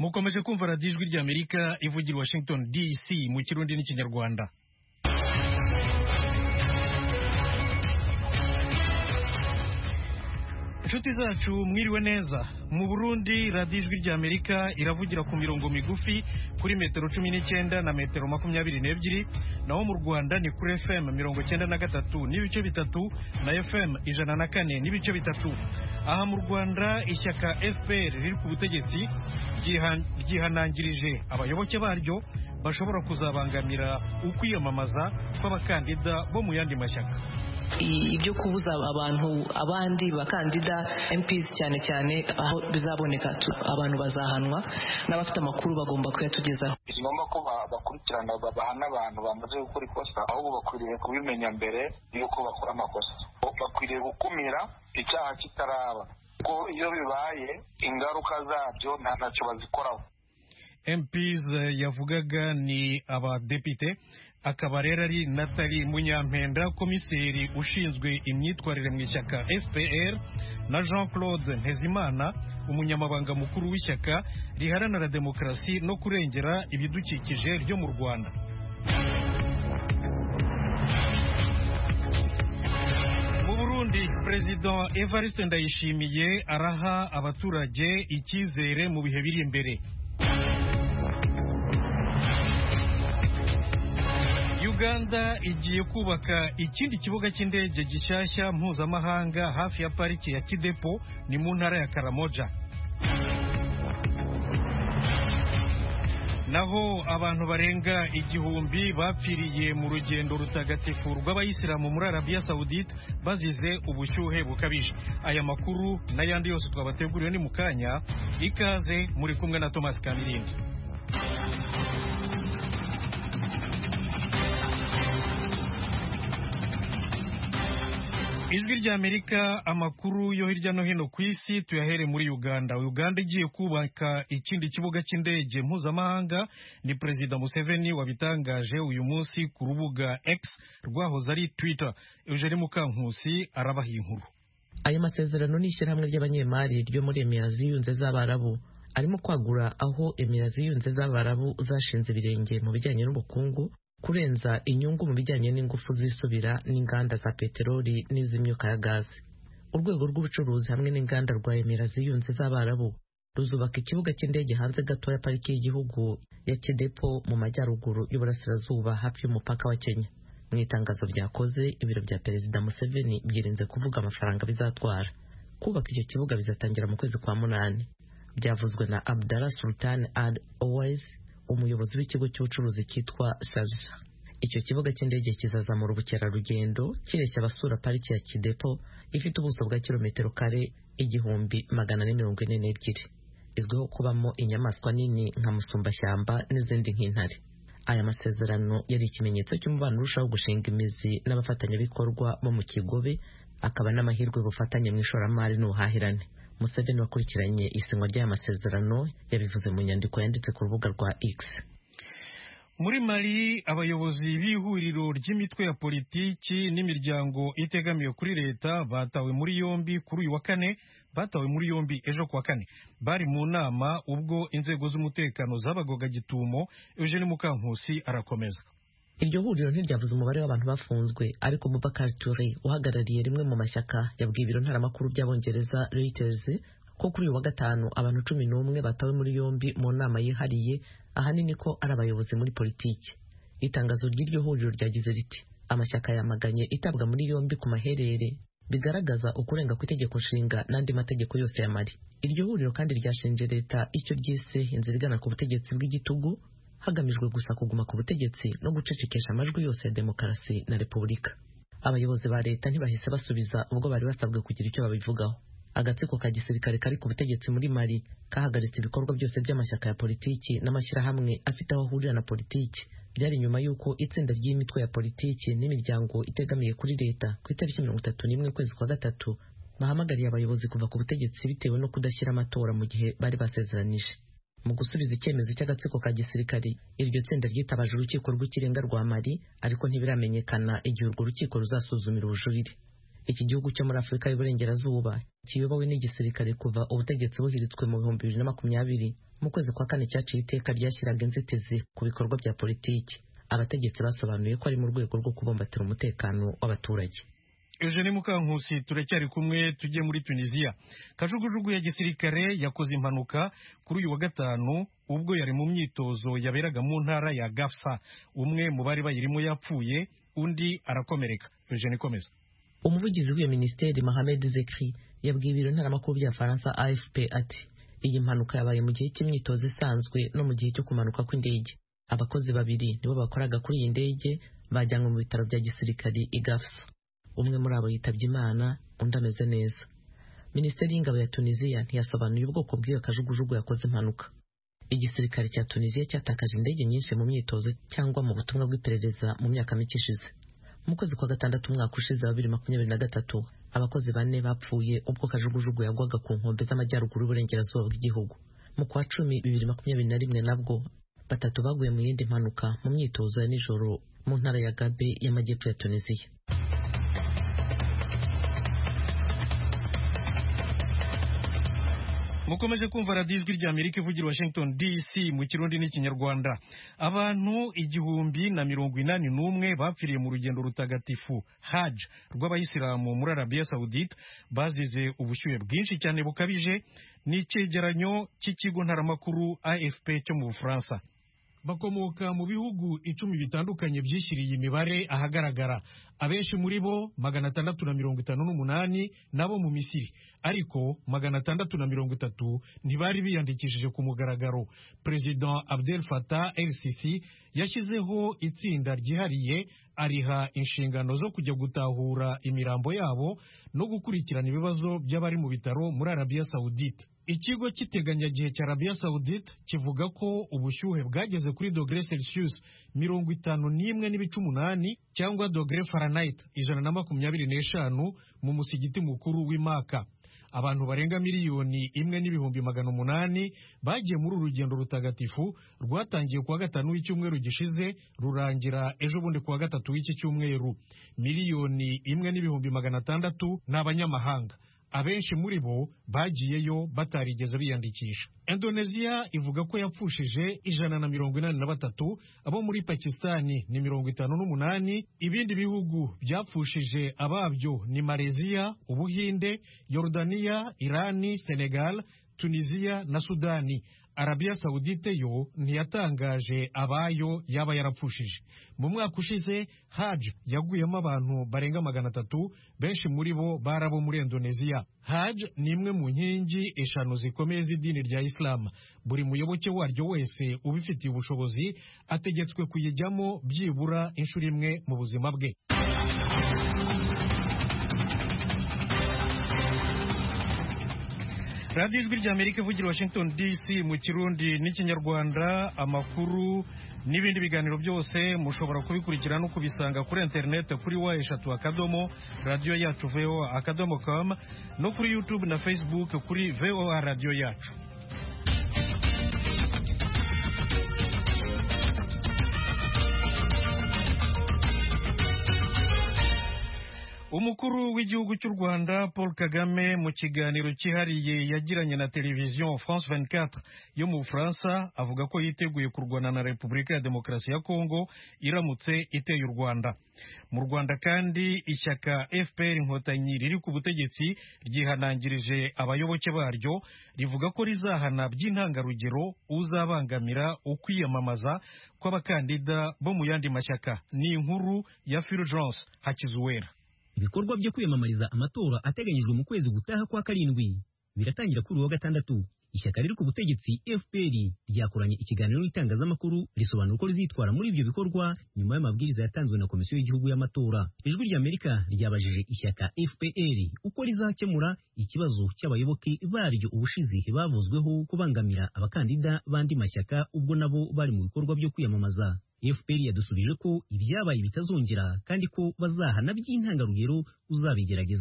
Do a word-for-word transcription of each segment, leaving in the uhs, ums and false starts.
mukomeje kumva radiyo ijwi ry'Amerika ivugira Washington D C mu Kirundi n'Ikinyarwanda. Inshuti zacu mwiriwe neza. Mu Burundi radiyo ijwi ry'Amerika iravugira ku mirongo migufi kuri metero cumi n'icyenda na metero makumyabiri n'ebyiri, naho mu Rwanda ni kuri F M mirongo cyenda na gatatu n'ibice bitatu na F M ijana na kane n'ibice bitatu. Aha mu Rwanda ishyaka F P R riri ku butegetsi ryihanangirije abayoboke baryo bashobora kuzabangamira ukwiyamamaza kw'abakandida bo mu yandi mashyaka. Ibyo kubuza abantu abandi bakandida M Ps cyane cyane aho bizaboneka abantu bazahanwa n'abafite amakuru bagomba kuyatugezaho. Igomba ko bakurikirana bahana abantu bamaze gukora ikosa, ahubwo bakwiriye kubimenya mbere yuko bakora amakosa. Bakwiriye gukumira icyaha kitaraba, ko iyo bibaye ingaruka zabyo nta ntacyo bazikoraho. M Ps yavugaga ni abadepite, akaba rero ari Nathalie Munyampenda, komiseri ushinzwe imyitwarire mu ishyaka F P R, na Jean Claude Ntezimana, umunyamabanga mukuru w'ishyaka riharanira demokarasi no kurengera ibidukikije ryo mu Rwanda. Mu Burundi, Perezida Evariste Ndayishimiye araha abaturage icyizere mu bihe biri imbere. Uganda igiye kubaka ikindi kibuga cy'indege gishyashya mpuzamahanga hafi ya pariki ya Kidepo, ni mu ntara ya Karamoja. Naho abantu barenga igihumbi bapfiriye mu rugendo rutagatifu rw'abayisilamu muri Arabia Saudite bazize ubushyuhe bukabije. Aya makuru n'ayandi yose twabateguriye ni mukanya, ikaze muri kumwe na Thomas Kamirindi. Ijwi ry'Amerika, amakuru yo hirya no hino ku isi tuyahere muri Uganda. Uganda igiye kubaka ikindi kibuga cy'indege mpuzamahanga, ni Perezida Museveni wabitangaje uyu munsi ku rubuga X rwahoze ari Twitter. Eugene Mukankusi arabaha inkuru. Aya masezerano ni ishyirahamwe ry'abanyemari ryo muri Emirates Zunze z'Abarabu, arimo kwagura aho Emirates Zunze z'Abarabu zashinze ibirenge mu bijyanye n'ubukungu, kurenza inyungu mu bijyanye n'ingufu zisubira n'inganda za peteroli n'iz'imyuka ya gazi. Urwego rw'ubucuruzi hamwe n'inganda rwa Emirates Zunze z'Abarabu ruzubaka ikibuga cy'indege hanze gato ya pariki y'igihugu ya Kidepo mu majyaruguru y'uburasirazuba hafi y'umupaka wa Kenya. Mu itangazo byakoze, ibiro bya Perezida Museveni byirinze kuvuga amafaranga bizatwara. Kubaka icyo kibuga bizatangira mu kwezi kwa munani. Byavuzwe na Abdallah Sultan Al Owais, umuyobozi w'ikigo cy'ubucuruzi cyitwa Saja. Icyo kibuga cy'indege kizazamura ubukerarugendo kireshya abasura pariki ya Kidepo ifite ubuso bwa kilometero kare igihumbi magana ane mirongo ine n'ebyiri, izwiho kubamo inyamaswa nini nka musumbashyamba n'izindi nk'intare. Aya masezerano yari ikimenyetso cy'umubano urushaho gushinga imizi n'abafatanyabikorwa bo mu Kigobe, akaba n'amahirwe y'ubufatanye mu ishoramari n'ubuhahirane. Museveni wakurikiranye isinywa ry'aya masezerano yabivuze mu nyandiko yanditse ku rubuga rwa X. Muri Mali, abayobozi b'ihuriro ry'imitwe ya politiki n'imiryango itegamiye kuri leta batawe muri yombi kuri uyu wa kane batawe muri yombi ejo kuwa kane. Bari mu nama ubwo inzego z'umutekano zabagoga gitumo. Eugene Mukankusi arakomeza. Iryo huriro ntiryavuze umubare w'abantu bafunzwe, ariko Boubacar Touré uhagarariye rimwe mu mashyaka yabwiye ibiro ntaramakuru by'Abongereza Reuters ko kuri uyu wa gatanu abantu cumi n'umwe batawe muri yombi mu nama yihariye, ahanini ko ari abayobozi muri politiki. Itangazo ry'iryo huriro ryagize riti amashyaka yamaganye itabwa muri yombi ku maherere bigaragaza ukurenga kw'itegeko nshinga n'andi mategeko yose ya Mali. Iryo huriro kandi ryashinje leta icyo ryise inzira igana ku butegetsi bw'igitugu, hagamijwe gusa kuguma ku butegetsi no gucecekesha amajwi yose ya demokarasi na repubulika. Abayobozi ba leta ntibahise basubiza ubwo bari basabwe kugira icyo babivugaho. Agatsiko ka gisirikare kari ku butegetsi muri Mali kahagaritse ibikorwa byose by'amashyaka ya politiki n'amashyirahamwe afite aho ahurira na politiki. Byari nyuma y'uko itsinda ry'imitwe ya politiki n'imiryango itegamiye kuri leta ku itariki mirongo itatu n'imwe kwezi kwa gatatu bahamagariye abayobozi kuva ku butegetsi bitewe no kudashyira amatora mu gihe bari basezeranije. Mu gusubiza icyemezo cy'agatsiko ka gisirikare, iryo tsinda ryitabaje urukiko rw'ikirenga rwa Mali, ariko ntibiramenyekana igihe urwo rukiko ruzasuzumira ubujurire. iki gihugu cyo muri Afurika y'Uburengerazuba kiyobowe n'igisirikare kuva ubutegetsi buhiritswe mu bihumbi bibiri na makumyabiri mu kwezi kwa kane cyaciye iteka ryashyiraga inzitizi ku bikorwa bya politiki. Abategetsi basobanuye ko ari mu rwego rwo kubumbatira umutekano w'abaturage. Eugene Mukankusi, turacyari kumwe, tujye muri Tunisia. Kajugujugu ya gisirikare yakoze impanuka kuri uyu wa gatanu ubwo yari mu myitozo yaberaga mu ntara ya Gafsa. Umwe mu bari bayirimo yapfuye, undi arakomereka. Eugene, komeza. Umuvugizi w'iyo minisiteri Mohamed Zekri yabwiye ibiro ntaramakuru bya Faransa A F P ati iyi mpanuka yabaye mu gihe cy'imyitozo isanzwe no mu gihe cyo kumanuka kw'indege. Abakozi babiri nibo bakoraga kuri iyi ndege bajyanwe mu bitaro bya gisirikare i Gafsa. Umwe muri abo yitabye Imana, undi ameze neza. Minisiteri y'ingabo ya Tunisia ntiyasobanuye ubwoko bw'iyo kajugujugu yakoze impanuka. Igisirikare cya Tunisia cyatakaje indege nyinshi mu myitozo cyangwa mu butumwa bw'iperereza mu myaka mike ishize. Mu kwezi kwa gatandatu umwaka ushize wa bibiri makumyabiri na gatatu abakozi bane bapfuye ubwo kajugujugu yagwaga ku nkombe z'amajyaruguru y'uburengerazuba bw'igihugu. Mu kwa cumi bibiri makumyabiri na rimwe nabwo batatu baguye mu yindi mpanuka mu myitozo ya nijoro mu ntara ya Gabe y'amajyepfo ya Tunisia. Mukomeje kumva radiyo ijwi rya Amerika ivugira Washington D C mu Kirundi n'Ikinyarwanda. Abantu igihumbi na mirongo inani n'umwe bapfiriye mu rugendo rutagatifu Hajj rw'abayisilamu muri Arabia Saudite bazize ubushyuhe bwinshi cyane bukabije. Ni icyegeranyo cy'ikigo ntaramakuru A F P cyo mu Bufaransa. Bakomoka mu bihugu icumi bitandukanye byishyiriye imibare ahagaragara. Abenshi muri bo magana atandatu na mirongo itanu n'umunani nabo mu Misiri, ariko magana atandatu na mirongo itatu ntibari biyandikishije ku mugaragaro. President Abdel Fattah El Sisi yashyizeho itsinda ryihariye ariha inshingano zo kujya gutahura imirambo yabo no gukurikirana ibibazo by'abari mu bitaro muri Arabia Saudite. Ikigo cy'iteganyagihe cya Arabia Saudite kivuga ko ubushyuhe bwageze kuri dogere Celsius mirongo itanu n'imwe n'ibice umunani cyangwa dogere Fahrenheit ijana na makumyabiri n'eshanu mu musigiti mukuru w'Imaka. Abantu barenga miliyoni imwe n'ibihumbi magana umunani bagiye muri urugendo rutagatifu rwatangiye kuwa gatanu w'icyumweru gishize rurangira ejo bundi kuwa gatatu w'iki cyumweru. Miliyoni imwe n'ibihumbi magana atandatu ni abanyamahanga. Abenshi muri bo bagiyeyo batarigeze biyandikisha. Indonesia ivuga ko yapfushije ijana na mirongo inani na batatu, abo muri Pakistani ni mirongo itanu n'umunani. Ibindi bihugu byapfushije ababyo ni Malaysia, Ubuhinde, Yordania, Irani, Senegal, Tunisia na Sudani. Arabia Saudite yo ntiyatangaje abayo yaba yarapfushije. Mu mwaka ushize Hajj yaguyemo abantu barenga magana atatu, benshi muri bo barabo muri Indonesia. Hajj ni imwe mu nkingi eshanu zikomeye z'idini rya Islam. Buri muyoboke waryo wese ubifitiye ubushobozi ategetswe kuyijyamo byibura inshuro imwe mu buzima bwe. radiyo ijwi rya Amerika ivugira Washington D C mu Kirundi n'Ikinyarwanda. Amakuru n'ibindi biganiro byose mushobora kubikurikira no kubisanga kuri internet kuri wa eshatu akadomo radiyo yacu V O A akadomo com no kuri YouTube na Facebook kuri V O A radiyo yacu. Umukuru w'igihugu cy'u Rwanda Paul Kagame mu kiganiro cyihariye yagiranye na televiziyo France vingt-quatre yo mu Bufaransa avuga ko yiteguye kurwana na Repubulika ya Demokarasi ya Kongo iramutse iteye u Rwanda. Mu Rwanda kandi ishyaka F P R Inkotanyi riri ku butegetsi ryihanangirije abayoboke baryo rivuga ko rizahana by'intangarugero uzabangamira ukwiyamamaza kw'abakandida bo mu yandi mashyaka. Ni inkuru ya Fulgence Hakizuwera. Ibikorwa byo kwiyamamariza amatora ateganyijwe mu kwezi gutaha kwa karindwi biratangira kuri uwa gatandatu. Ishyaka riri ku butegetsi F P R ryakoranye ikiganiro n'itangazamakuru risobanura uko rizitwara muri ibyo bikorwa nyuma y'amabwiriza yatanzwe na Komisiyo y'Igihugu y'Amatora. Ijwi rya Amerika ryabajije ishyaka F P R uko rizakemura ikibazo cy'abayoboke baryo ubushize bavuzweho kubangamira abakandida bandi mashyaka ubwo nabo bari mu bikorwa byo kwiyamamaza. F P R yadusubije ko ibyabaye bitazongera kandi ko bazahana by'intangarugero uzabigerageza.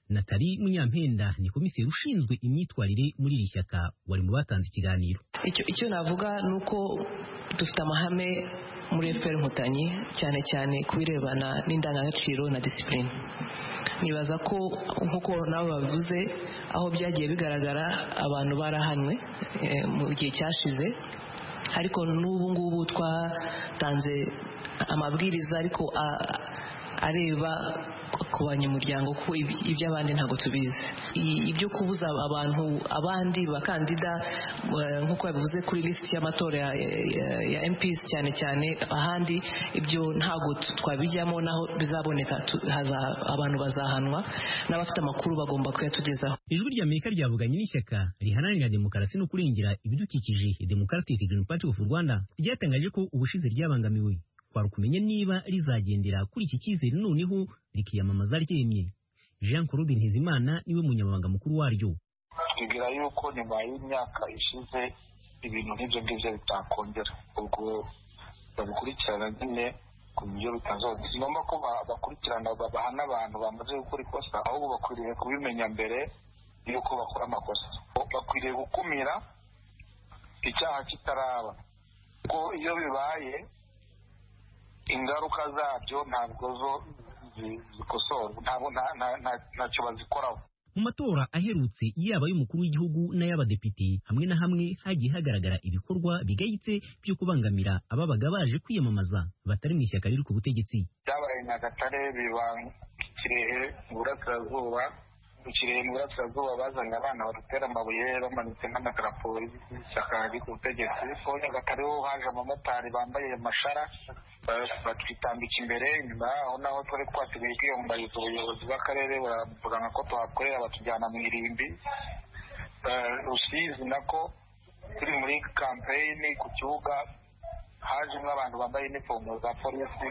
Nathalie Munyampenda ni komiseri ushinzwe imyitwarire muri iri shyaka wari mu batanze ikiganiro. Icyo icyo navuga nuko dufite amahame muri F P R Inkotanyi cyane cyane kubirebana n'indangagaciro na discipline. Nibaza ko nkuko nabo babivuze aho byagiye bigaragara abantu barahanwe e, mu gihe cyashize, ariko n'ubu ngubu twatanze amabwiriza ariko a, areba ku banyamuryango ko iby'abandi ntabwo tubizi. Ibyo kubuza abantu abandi bakandida nk'uko yabivuze kuri lisiti y'amatora ya, ya, ya M Ps cyane cyane ahandi, ibyo ntabwo twabijyamo, naho bizaboneka haza abantu bazahanwa n'abafite amakuru bagomba kuyatugezaho. Ijwi ry'Amerika ryavuganye n'ishyaka riharanira demokarasi no kurengera ibidukikije Democratic Green Party of Rwanda ryatangaje ko ubushize ryabangamiwe, kwari kumenya niba rizagendera kuri iki cyizere noneho rikiyamamaza ryemye. Jean Claude Ntezimana niwe munyamabanga mukuru waryo. Twibwira yuko nyuma y'imyaka ishize ibintu nk'ibyo ngibyo bitakongera, ubwo babikurikirana nyine ku buryo bitazoza. Si ngombwa ko bakurikirana bahana abantu bamaze gukora ikosa, ahubwo bakwiriye kubimenya mbere yuko bakora amakosa. Bakwiriye gukumira icyaha kitaraba, kuko iyo bibaye ingaruka zabyo ntabwo zo zikosorwa, ntabwo ntacyo bazikoraho. Mu matora aherutse yaba y'umukuru w'igihugu n'ay'abadepite, hamwe na hamwe hagiye hagaragara ibikorwa bigayitse byo kubangamira ababaga baje kwiyamamaza batari mu ishyaka riri ku butegetsi. Byabaye Nyagatare, biba Kirehe mu Burasirazuba. Mu Kirehe mu Burasirazuba bazanye abana badutera amabuye bamanitse n'amadarapo y'ishyaka riri ku butegetsi. Ko Nyagatare ho haje abamotari bambaye amashara batwitambika imbere, nyuma aho naho twari twateguye kwiyamamariza ubuyobozi bw'akarere baravuga ko tuhakorera batujyana mu irimbi. Rusizi nako turi muri kampeyini ku kibuga hajemo abantu bambaye inifomu za polisi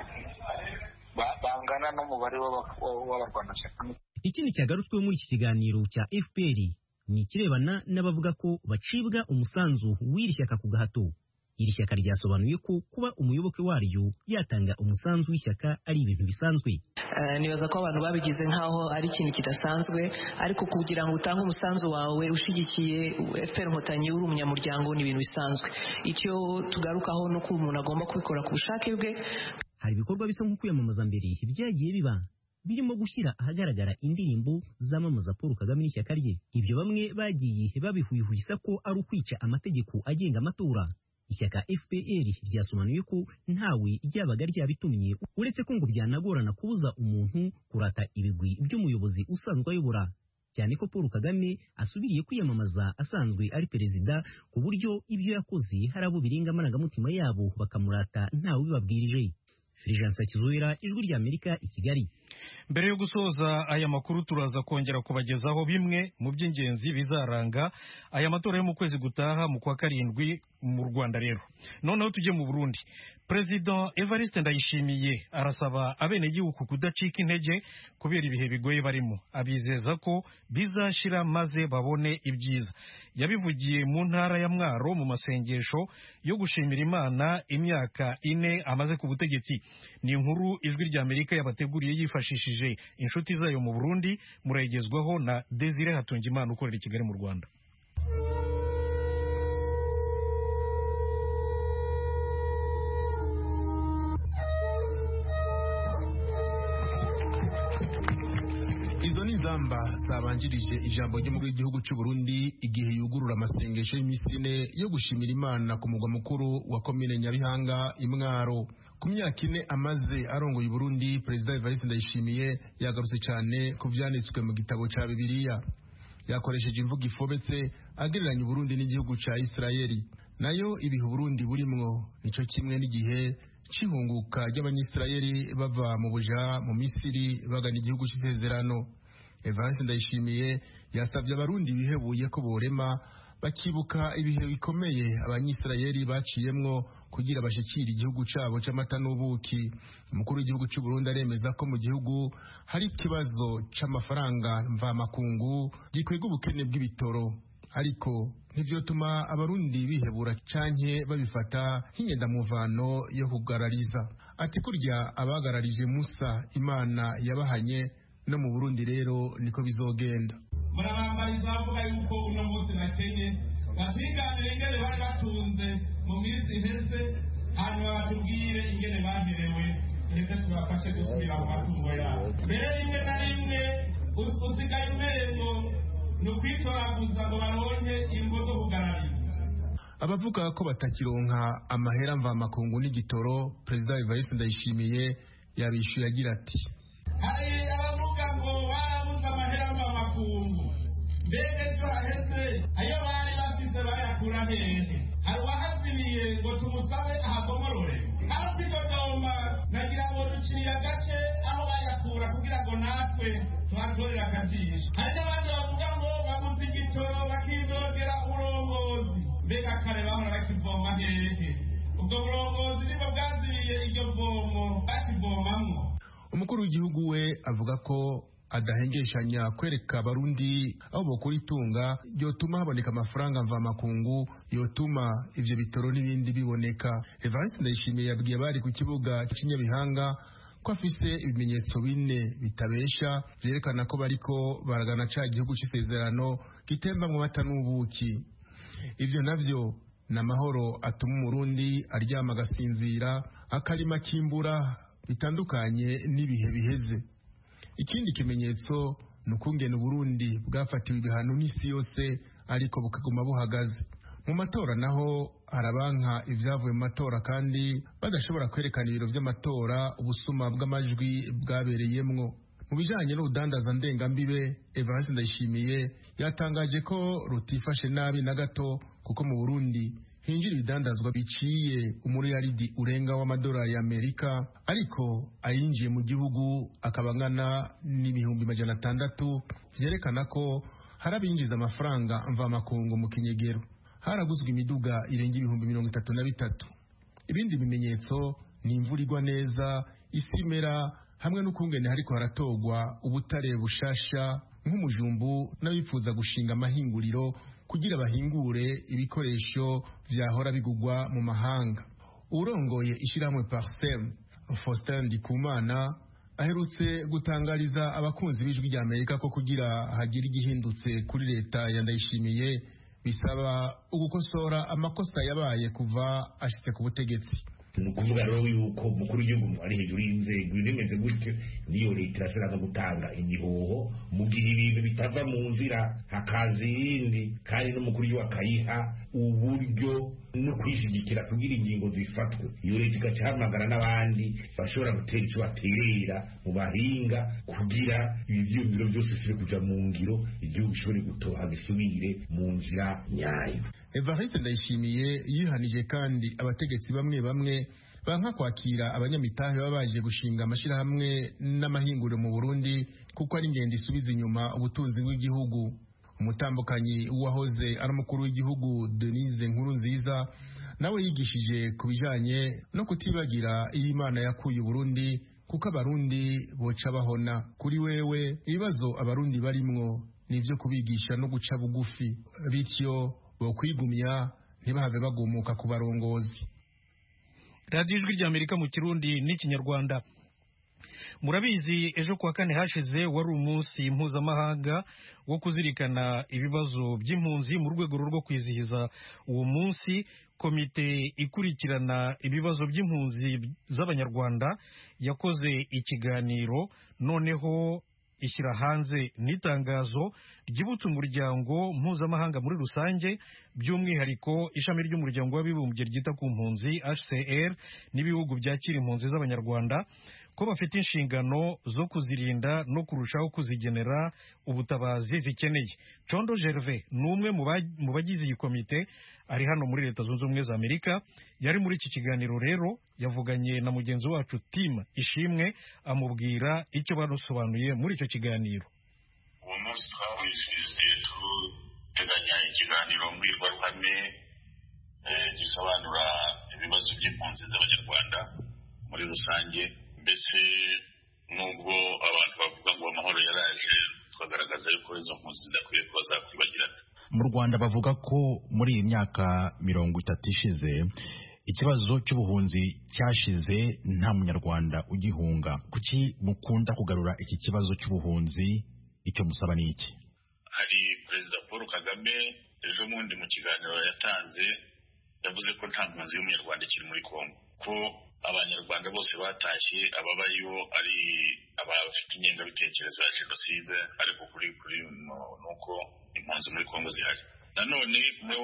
bangana n'umubare w'abarwanashyaka. Ikindi cyagarutswe muri iki kiganiro cya F P R ni ikirebana n'abavuga ko bacibwa umusanzu w'iri shyaka ku gahato. Iri shyaka ryasobanuye ko kuba umuyoboke waryo yatanga umusanzu w'ishyaka ari ibintu bisanzwe. Uh, nibaza ko abantu babigize nkaho ari ikintu kidasanzwe, ariko kugira ngo utange umusanzu wawe ushigikiye F P R Inkotanyi uri umunyamuryango ni ibintu bisanzwe. Icyo tugarukaho no ko umuntu agomba kubikora ku bushake bwe. Hari ibikorwa bisa nko kwiyamamaza mbere byagiye biba birimo gushyira ahagaragara indirimbo zamamaza Paul Kagame n'ishyaka rye. Ibyo bamwe bagiye babihwihwisa ko ari ukwica amategeko agenga amatora. Ishyaka F P R ryasobanuye ko ntawe ryabaga ryabitumye, uretse ko ngo byanagorana kubuza umuntu kurata ibigwi by'umuyobozi usanzwe ayobora, cyane ko Paul Kagame asubiriye kwiyamamaza asanzwe ari perezida, ku buryo ibyo yakoze hari abo birenga amarangamutima yabo bakamurata ntawe bibabwirije. Fulgence Kizuira, Ijwi ry'Amerika, i Kigali. Mbere yo gusoza aya makuru turaza kongera kubagezaho bimwe mu by'ingenzi bizaranga aya matora yo mu kwezi gutaha mu kwa karindwi mu Rwanda. Rero noneho tujye mu Burundi. President Evariste Ndayishimiye arasaba abenegihugu kudacika intege kubera ibihe bigoye barimo, abizeza ko bizashira maze babone ibyiza. Yabivugiye mu ntara ya Mwaro mu masengesho yo gushimira Imana imyaka ine amaze ku butegetsi. Ni inkuru Ijwi ry'Amerika yabateguriye yifashishije inshuti zayo mu Burundi, murayigezwaho na Desire Hatungimana ukorera i Kigali mu Rwanda. Izo ni zamba zabanjirije ijambo ry'umukuru w'igihugu cy'u Burundi igihe yugurura amasengesho y'iminsi ine yo gushimira Imana ku mugwa mukuru wa komine Nyabihanga Imwaro. Ku myaka ine amaze arongoye Burundi, Perezida Evariste Ndayishimiye yagarutse cyane ku vyanditswe mu gitabo ca Bibiliya. Yakoresheje imvugo ifobetse agereranya Burundi n'igihugu ca Isirayeli. Nayo ibihe Burundi burimwo nico kimwe n'igihe c'ihunguka ry'Abanyisirayeli bava mu buja mu Misiri bagana igihugu c'isezerano. Evariste Ndayishimiye yasabye abarundi bihebuye ko borema bakibuka ibihe bikomeye Abanyisirayeli baciyemwo kugira bashikira igihugu cabo c'amata n'ubuki. Umukuru w'igihugu cy'u Burundi aremeza ko mu gihugu hari ikibazo c'amafaranga mvamakungu gikwega ubukene bw'ibitoro, ariko ntivyotuma abarundi bihebura canke babifata nk'inyendamuvano yo kugarariza. Ati kurya abagararije Musa Imana yabahanye no mu Burundi rero niko bizogenda. Murabambariza bavuga yuko uno munsi nakenye batwiganire ingene bari batunze mu minsi iheze, hanyuma batubwire ingene baherewe, ndetse tubafashe gusubira mu matungo yabo. Mbere rimwe na rimwe usigaye umengo ni ukwitoraguza ngo baronke ingo zo kugarariza. Abavuga ko batakironka amahera mvamakungu n'igitoro, Perezida Evariste Ndayishimiye yabishuye agira ati: hari abavuga ngo barabuze amahera mvamakungu, mbega ejo haheze ayo bari bafite bayakura hehe? Hari uwahazimiye ngo tumusabe ahagomorore? Hafi Dodoma nagira ngo duciye agace aho bayakura kugira ngo natwe tuhatorere akajisho. Hari n'abandi bavuga ngo babuze igitoro bakidogera uburongozi, mbega kare bahora bakivoma hehe? Ubwo burongozi nibwo bwaziriye iryo vomo bakivomamwo. Umukuru w'igihugu we avuga ko adahengeshanya kwereka abarundi aho bokora itunga yotuma haboneka amafaranga mvamakungu yotuma ivyo bitoro n'ibindi biboneka. Evariste Ndayishimiye yabwiye bari ku kibuga cy'inyabihanga ko afise ibimenyetso bine bitabesha vyerekana ko bariko baragana ca gihugu c'isezerano gitemba mu mata n'ubuki. Ivyo navyo na mahoro atuma umurundi aryama agasinzira, akarima kimbura bitandukanye n'ibihe biheze. Ikindi kimenyetso nukungene Burundi bwafatiwe ibihano n'isi yose ariko bukaguma buhagaze. Mu matora naho arabanka ivyavuye mu matora kandi badashobora kwerekana ibiro vy'amatora ubusuma bw'amajwi bwabereyemwo. Mu bijanye n'udandaza ndengambibe, Evariste Ndayishimiye yatangaje ko rutifashe nabi na gato, kuko mu Burundi hinjira ibidandazwa biciye umuriyaridi urenga w'amadolari y'Amerika, ariko ayinjiye mu gihugu akabangana n'ibihumbi majana atandatu, vyerekana ko harabinjiza amafaranga mvamakungu mu kinyegero. Haraguzwe imiduga irenga ibihumbi mirongo itatu na bitatu. Ibindi bimenyetso ni imvura igwa neza, isimera, hamwe n'ukungene hariko haratogwa ubutare bushasha nk'umujumbu n'abifuza gushinga amahinguriro kugira bahingure ibikoresho vyahora bigugwa mu mahanga. Urongoye ishiramwe Parsem, Faustin Ndikumana, aherutse gutangariza abakunzi b'ijwi rya Amerika ko kugira hagira igihindutse kuri leta ya Ndayishimiye bisaba ugukosora amakosa yabaye kuva ashitse ku butegetsi. Nukuvuga rero yuko mukuru w'igihugu ari hejuru y'inzego bimeze gutyo, niyo leta irashobora gutanga imihoho mu gihe ibintu bitava mu nzira hakaza iyindi, kandi n'umukuru w'igihugu akayiha uburyo no kwishigikira kugira ingingo zifatwe. Iyo leta igacahamagara n'abandi bashobora gutera icyo baterera mu bahinga kugira ivyiyumviro byose bishobore kuja mu ngiro, igihugu gishobore gutoha gisubire mu nzira nyayo. Evariste Ndayishimiye yihanije kandi abategetsi bamwe bamwe banka kwakira abanyamitahe baba baje gushinga amashirahamwe n'amahinguriro mu Burundi, kuko ari ingendo isubiza inyuma ubutunzi bw'igihugu. Umutambukanyi wahoze ari umukuru w'igihugu Denise Nkurunziza nawe yigishije kubijanye no kutibagira iyo Imana yakuye Burundi, kuko abarundi boca bahona. Kuri wewe ibibazo abarundi barimwo nivyo kubigisha no guca bugufi, bityo bokwigumya ntibahave bagumuka ku barongozi. Radio Ijwi rya Amerika mu Kirundi n'Ikinyarwanda. Murabizi ejo kwa kane hashize wari umunsi mpuzamahanga wo kuzirikana ibibazo by'impunzi. Mu rwego rwo kwizihiza uwo munsi, komite ikurikirana ibibazo by'impunzi z'Abanyarwanda yakoze ikiganiro, noneho ishyira hanze n'itangazo ryibutsa umuryango mpuzamahanga muri rusange, by'umwihariko ishami ry'umuryango w'abibumbye ryita ku mpunzi H C R n'ibihugu byakira impunzi z'Abanyarwanda ko bafite inshingano zo kuzirinda no kurushaho kuzigenera ubutabazi zikeneye. Condo Gervais ni umwe mu bagize iyi komite, ari hano muri Leta Zunze Ubumwe za Amerika. Yari muri iki kiganiro rero, yavuganye na mugenzi wacu Tim Ishimwe amubwira icyo barusobanuye muri icyo kiganiro. Uwo munsi twawizihije tuteganya ikiganiro mbwirwaruhame gisobanura ibibazo by'impunzi z'Abanyarwanda muri rusange. Mbese nubwo abantu bavuga ngo amahoro yaraje, twagaragaza yuko izo mpunzi zidakwiye kuba zakwibagirana. Mu Rwanda bavuga ko muri iyi myaka mirongo itatu ishize ikibazo cy'ubuhunzi cyashize nta munyarwanda ugihunga. Kuki mukunda kugarura iki kibazo cy'ubuhunzi? Icyo musaba ni iki? Hari Perezida Paul Kagame ejo bundi mu kiganiro yatanze yavuze ko nta mpunzi y'umunyarwanda ikiri muri Kongo, ko abanyarwanda bose batashye ababayo ari abafite ingengabitekerezo ya jenoside, ariko kuri kuri nuko impunzi muri Kongo zihari. Nanone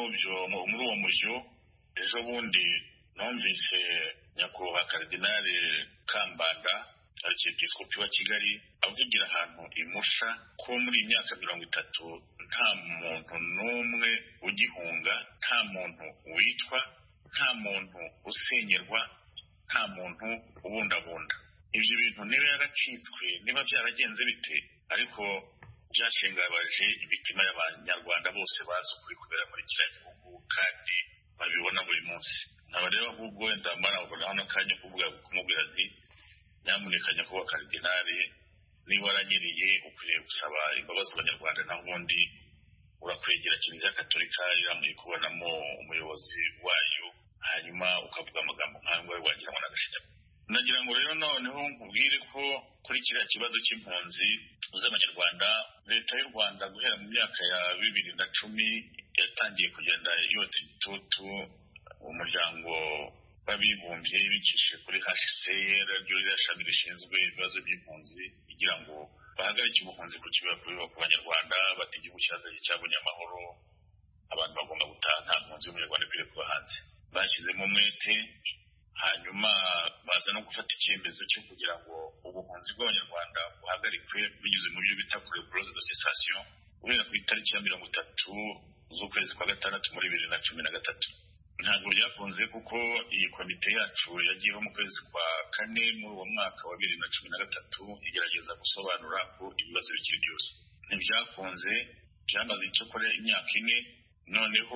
muri uwo mujyo ejo bundi numvise nyakubahwa Karidinali Kambanda Arkiyepiskopi wa Kigali avugira ahantu imusha ko muri iyi myaka mirongo itatu nta muntu n'umwe ugihunga, nta muntu witwa, nta muntu usenyerwa, nta muntu ubundabunda. Ibyo bintu niba yaracitswe, niba byaragenze bite, ariko byashengabaje imitima y'abanyarwanda bose bazi ukuri kubera muri kiriya gihugu kandi babibona buri munsi. Nkaba rero ahubwo wenda marabona hano kanya kuvuga kumubwira ati nyamuneka nyakubahwa Karidinali, niba waranyiriye ukwiriye gusaba imbabazi abanyarwanda, n'ubundi urakwegera Kiliziya Gatolika iramuye kubonamo umuyobozi wayo, hanyuma ukavuga amagambo nk'ayo wagira ngo n'agashinyaguro. Nagira ngo rero noneho nkubwire ko kuri kiriya kibazo cy'impunzi z'abanyarwanda, leta y'u Rwanda guhera mu myaka ya bibiri na cumi yatangiye kugenda yotsa igitutu umuryango w'abibumbye bicishije kuri H C R, ryo rishami rishinzwe ibibazo by'impunzi, kugira ngo bahagarike ubuhunzi ku kibazo ku banyarwanda, bati igihugu cyazaye cyabonye amahoro, abantu bagomba gutaha, nta mpunzi y'umunyarwanda ikwiriye kuba hanze. Bashyizemo umwete, hanyuma baza no gufata icyemezo cyo kugira ngo ubuhunzi bw'abanyarwanda buhagarikwe binyuze mu byo bita clause de cessation guhera ku itariki ya mirongo itatu z'ukwezi kwa gatandatu muri bibiri na cumi na gatatu. Ntabwo byakunze kuko iyi komite yacu yagiyeho mu kwezi kwa kane muri uwo mwaka wa bibiri na cumi na gatatu igerageza gusobanura ko ibibazo bikiri byose. Ntibyakunze, byamaze icyo kora imyaka ine. Noneho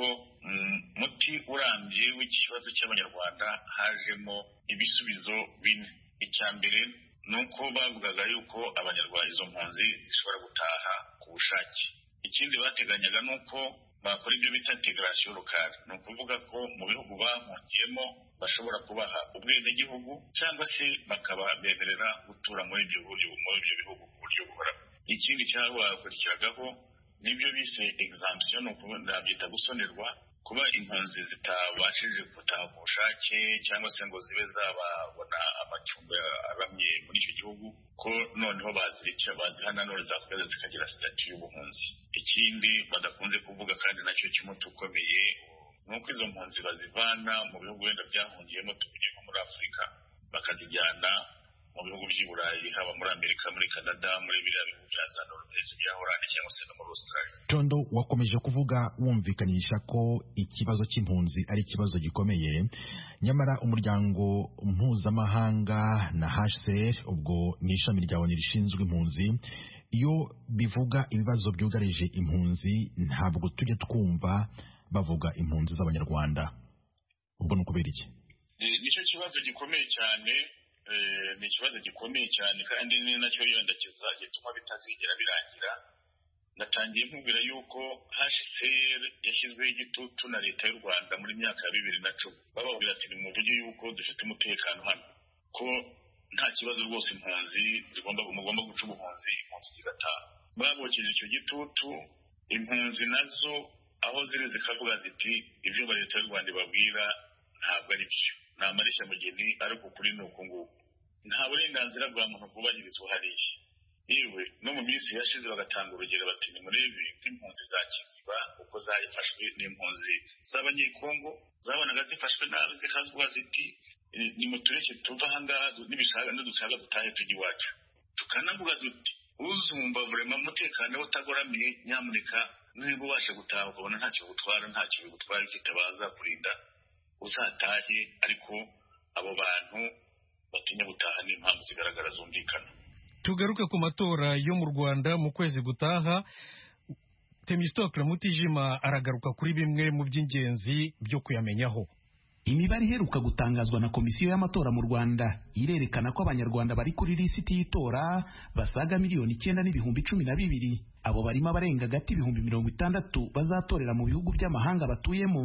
muti urambye w'iki kibazo cy'abanyarwanda hajemo ibisubizo bine. Icya mbere ni uko bavugaga yuko abanyarwanda izo mpunzi zishobora gutaha ku bushake. Ikindi bateganyaga ni uko bakora ibyo bita integration locale, ni ukuvuga ko mu bihugu bahungiyemo bashobora kubaha ubwenegihugu cyangwa se bakabemerera gutura muri ibyo bihugu ku buryo buhoraho. Ikindi cyabakurikiragaho nibyo bise exemption, ni ukuvuga byita gusonerwa, kuba impunzi zitabashije gutaha ku bushake cyangwa se ngo zibe zababona amacumbi aramye muri icyo gihugu, ko noneho bazirica bazihana none zakomeza zikagira sitati y'ubuhunzi. Ikindi badakunze kuvuga kandi nacyo cy'umuti ukomeye ni uko izo mpunzi bazivana mu bihugu wenda byahungiyemo, tuvuge nko muri Afurika, bakazijyana mu bihugu by'i Burayi, haba muri Amerika, muri Canada, muri biriya bihugu bya za Norvège, bya Hollande cyangwa se no muri Australia. Tondo, wakomeje kuvuga wumvikanisha ko ikibazo cy'impunzi ari ikibazo gikomeye, nyamara umuryango mpuzamahanga na H C R, ubwo ni ishami rya O N U rishinzwe impunzi, iyo bivuga ibibazo byugarije impunzi ntabwo tujya twumva bavuga impunzi z'abanyarwanda. Ubwo ni ukubera iki? Nicyo kibazo gikomeye cyane, ni ikibazo gikomeye cyane kandi ni nacyo yenda kizagituma bitazigera birangira. Natangiye nkubwira yuko H C R yashyizweho igitutu na leta y'u Rwanda muri myaka ya bibiri na cumi, bababwira ati nimuvuge yuko dufite umutekano hano, ko nta kibazo rwose impunzi zigomba mugomba guca ubuhunzi, impunzi zigataha. Babokeje icyo gitutu, impunzi nazo aho ziri zikavuga ziti ibyo leta y'u Rwanda ibabwira ntabwo ari byo, ni amareshya-mugeni, ariko kuri ni uku nguku. Nta burenganzira bwa muntu bwubahirizwa hariya. Yewe no mu minsi yashize bagatanga urugero bati ni murebe nk'impunzi za Kiziba uko zayifashwe n'impunzi z'abanyekongo, zabonaga zifashwe nabi zikavuga ziti nimutureke tuva ahangaha n'ibishaka n'udushaka dutahe tujya iwacu. Tukanavuga duti uzumva vraiment umutekano utagoramiye, nyamuneka niba ubasha gutaha ukabona ntacyo gutwara ntacyo bigutwara kitabaza kurinda uzatahe, ariko abo bantu batinya gutaha n'impamvu zigaragara zumvikana. Tugaruke ku matora yo mu Rwanda mu kwezi gutaha. Temistocle Mutijima aragaruka kuri bimwe mu by'ingenzi byo kuyamenyaho. Imibare iheruka gutangazwa na komisiyo y'amatora mu Rwanda irerekana ko abanyarwanda bari kuri lisiti y'itora basaga miliyoni icyenda n'ibihumbi cumi na bibiri. Abo barimo abarenga gati ibihumbi mirongo itandatu bazatorera mu bihugu by'amahanga batuyemo.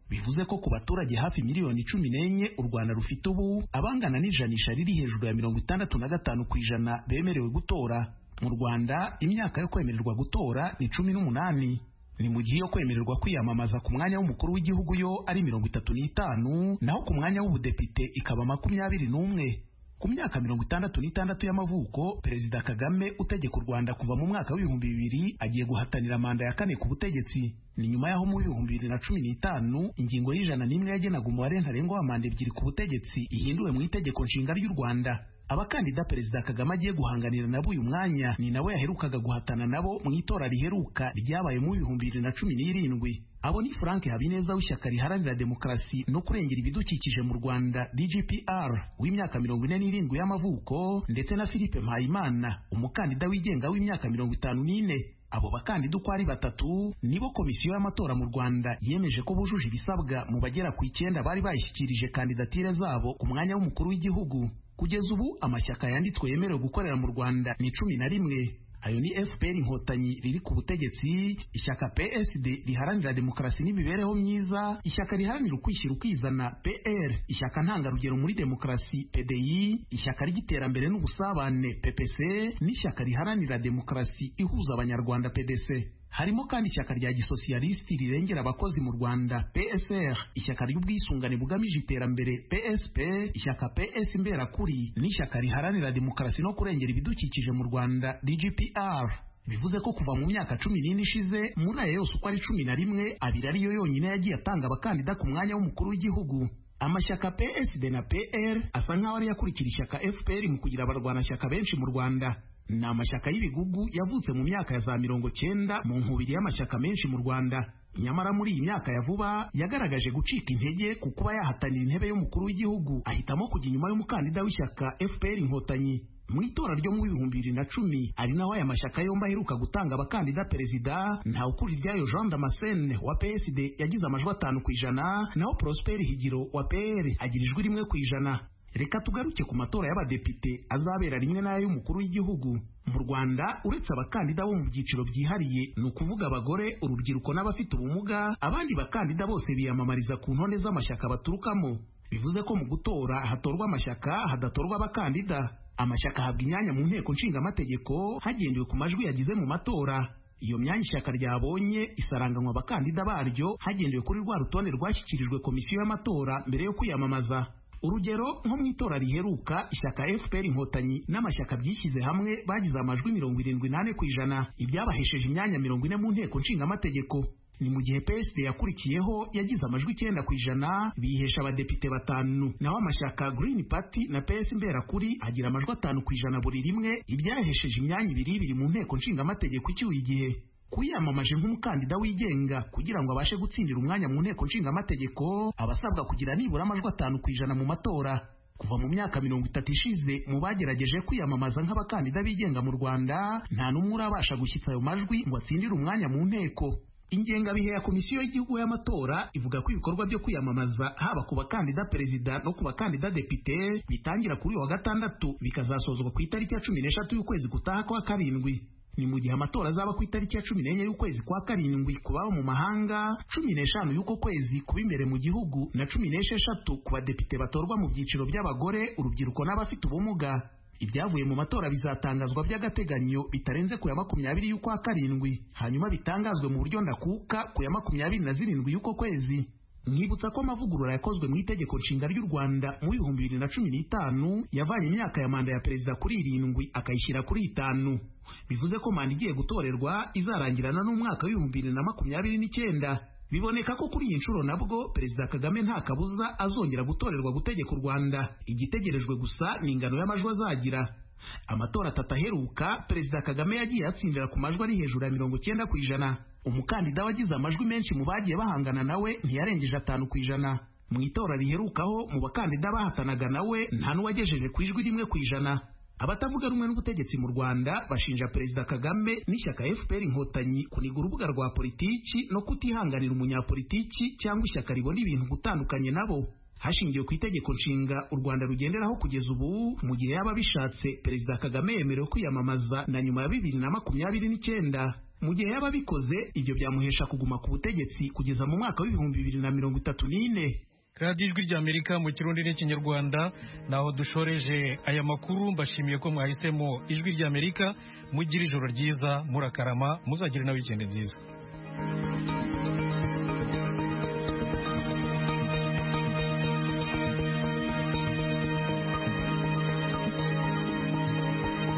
bivuze ko ku baturage hafi miliyoni cumi n'enye u Rwanda rufite ubu abangana n'ijanisha riri hejuru ya mirongo itandatu na gatanu ku ijana bemerewe gutora. Mu Rwanda imyaka yo kwemererwa gutora ni cumi n'umunani. Ni mu gihe yo kwemererwa kwiyamamaza ku mwanya w'umukuru w'igihugu yo ari mirongo itatu n'itanu, naho ku mwanya w'ubudepite ikaba makumyabiri n'umwe. Ku myaka mirongo itandatu n'itandatu y'amavuko, Perezida Kagame utegeka u Rwanda kuva mu mwaka w'ibihumbi bibiri agiye guhatanira manda ya kane ku butegetsi. Ni nyuma yaho mu bihumbi bibiri na cumi n'itanu ingingo y'ijana n'imwe yagenaga umubare ntarengwa wa manda ebyiri ku butegetsi ihinduwe mu itegeko nshinga ry'u Rwanda. Abakandida Perezida Kagame agiye guhanganira nabo uyu mwanya ni nawe yaherukaga guhatana nabo mu itora riheruka ryabaye mu bihumbi bibiri na cumi n'irindwi. Abo ni Frank Habineza w'ishyaka riharanira demokarasi no kurengera ibidukikije mu Rwanda D G P R w'imyaka mirongo ine n'irindwi y'amavuko, ndetse na Philippe Mpayimana umukandida wigenga w'imyaka mirongo itanu n'ine. Abo bakandida uko ari batatu nibo komisiyo y'amatora mu Rwanda yemeje ko bujuje ibisabwa mu bagera ku icyenda bari bayishyikirije kandidatire zabo ku mwanya w'umukuru w'igihugu. Kugeza ubu amashyaka yanditswe yemerewe gukorera mu Rwanda ni cumi na rimwe. Ayo ni F P R Inkotanyi riri ku butegetsi, ishyaka P S D riharanira demokarasi n'imibereho myiza, ishyaka riharanira ukwishyira ukizana P R, ishyaka ntangarugero muri demokarasi P D I, ishyaka ry'iterambere n'ubusabane P P C, n'ishyaka riharanira demokarasi ihuza abanyarwanda P D C. Harimo kandi ishyaka rya gisosiyalisti rirengera abakozi mu Rwanda P S R, ishyaka ry'ubwisungane bugamije iterambere P S P, ishyaka P S Imberakuri, n'ishyaka riharanira demokarasi no kurengera ibidukikije mu Rwanda D G P R. Bivuze ko kuva mu myaka cumi n'ine ishize muri ayo yose uko ari cumi na rimwe, abiri ariyo yonyine yagiye atanga abakandida ku mwanya w'umukuru w'igihugu. Amashyaka P S D na P R asa nk'aho ari yakurikira ishyaka F P R mu kugira abarwanashyaka benshi mu Rwanda. Ni amashyaka y'ibigugu yavutse mu myaka ya za mirongo cyenda mu nkubiri y'amashyaka menshi mu Rwanda. Nyamara muri iyi myaka ya vuba yagaragaje gucika intege ku kuba yahatanira intebe y'umukuru w'igihugu, ahitamo kujya inyuma y'umukandida w'ishyaka F P R Inkotanyi. Mu itora ryo mu bihumbi bibiri na cumi ari naho aya mashyaka yombi aheruka gutanga abakandida perezida. Ntawukuriryayo Jean Damascene wa P S D yagize amajwi atanu ku ijana, naho Prosper Higiro wa P R agira ijwi rimwe ku ijana. Reka tugaruke ku matora y'abadepite azabera rimwe n'ay'umukuru w'igihugu. Mu Rwanda uretse abakandida bo mu byiciro byihariye, ni ukuvuga abagore, urubyiruko n'abafite ubumuga, abandi bakandida bose biyamamariza ku ntonde z'amashyaka baturukamo. Bivuze ko mu gutora hatorwa amashyaka, hadatorwa abakandida. Amashyaka ahabwa imyanya mu nteko nshingamategeko hagendewe ku majwi yagize mu matora. Iyo myanya ishyaka ryabonye isaranganywa abakandida baryo hagendewe kuri rwa rutonde rwashyikirijwe komisiyo y'amatora mbere yo kwiyamamaza. Urugero, nko mu itora riheruka ishyaka F P R Inkotanyi n'amashyaka byishyize hamwe bagize amajwi mirongo irindwi n'ane ku ijana, ibyabahesheje imyanya mirongo ine mu nteko nshingamategeko. Ni mu gihe P S D yakurikiyeho yagize amajwi icyenda ku ijana, bihesha abadepite batanu, naho amashyaka Green Party na P S Imberakuri agira amajwi atanu ku ijana buri rimwe, ibyahesheje imyanya ibiri ibiri mu nteko nshingamategeko icyuye igihe. Kwiyamamaje nk'umukandida wigenga kugira ngo abashe gutsindira umwanya mu nteko nshingamategeko abasabwa kugira nibura amajwi atanu ku ijana mu matora. Kuva mu myaka mirongo itatu ishize mu bagerageje kwiyamamaza nk'abakandida bigenga mu Rwanda, nta n'umwe urabasha gushyitsa ayo majwi ngo atsindire umwanya mu nteko. Ingengabihe ya Komisiyo y'Igihugu y'Amatora ivuga ko ibikorwa byo kwiyamamaza haba ku bakandida perezida no ku bakandida depite bitangira kuri uyu wa gatandatu bikazasozwa ku itariki ya cumi n'eshatu y'ukwezi gutaha kwa karindwi. Ni mu gihe amatora azaba ku itariki ya cumi n'enye y'ukwezi kwa karindwi ku baba mu mahanga, cumi n'eshanu y'uko kwezi kuba imbere mu gihugu, na cumi n'esheshatu ku badepite batorwa mu byiciro by'abagore, urubyiruko n'abafite ubumuga. Ibyavuye mu matora bizatangazwa by'agateganyo bitarenze ku ya makumyabiri y'ukwa karindwi, hanyuma bitangazwe mu buryo ndakuka ku ya makumyabiri na zirindwi y'uko kwezi. Mwibutsa ko amavugurura yakozwe mu itegeko nshinga ry'u Rwanda mu bihumbi bibiri na cumi n'itanu yavanye imyaka ya manda ya perezida kuri irindwi akayishyira kuri itanu. Bivuze ko manda igiye gutorerwa izarangirana n'umwaka w'ibihumbi bibiri na makumyabiri n'icyenda. Biboneka ko kuri iyi nshuro nabwo Perezida Kagame nta kabuza azongera gutorerwa gutegeka u Rwanda. Igitegerejwe gusa ni ingano y'amajwi azagira. Amatora atatu aheruka Perezida Kagame yagiye atsindira ku majwi ari hejuru ya mirongo icyenda ku ijana. Umukandida wagize amajwi menshi mu bagiye bahangana nawe ntiyarengeje atanu ku ijana. Mu itora riherukaho mu bakandida bahatanaga nawe nta n'uwagejeje ku ijwi rimwe ku ijana. Abatavuga rumwe n'ubutegetsi mu Rwanda bashinja Perezida Kagame n'ishyaka F P R Inkotanyi kuniga urubuga rwa politiki no kutihanganira umunyapolitiki cyangwa ishyaka ribona ibintu gutandukanye nabo. Hashingiwe ku itegeko nshinga u Rwanda rugenderaho kugeza ubu, mu gihe yaba bishatse Perezida Kagame yemerewe kwiyamamaza na nyuma ya bibiri na makumyabiri n'icyenda. mu gihe yaba abikoze ibyo byamuhesha kuguma ku butegetsi kugeza mu mwaka w'ibihumbi bibiri na mirongo itatu n'ine. radiyo ijwi ry'amerika mu kirundi n'ikinyarwanda naho dushoreje aya makuru. mbashimiye ko mwahisemo ijwi ry'amerika. mugira ijoro ryiza, murakarama, muzagire na wikendi nziza.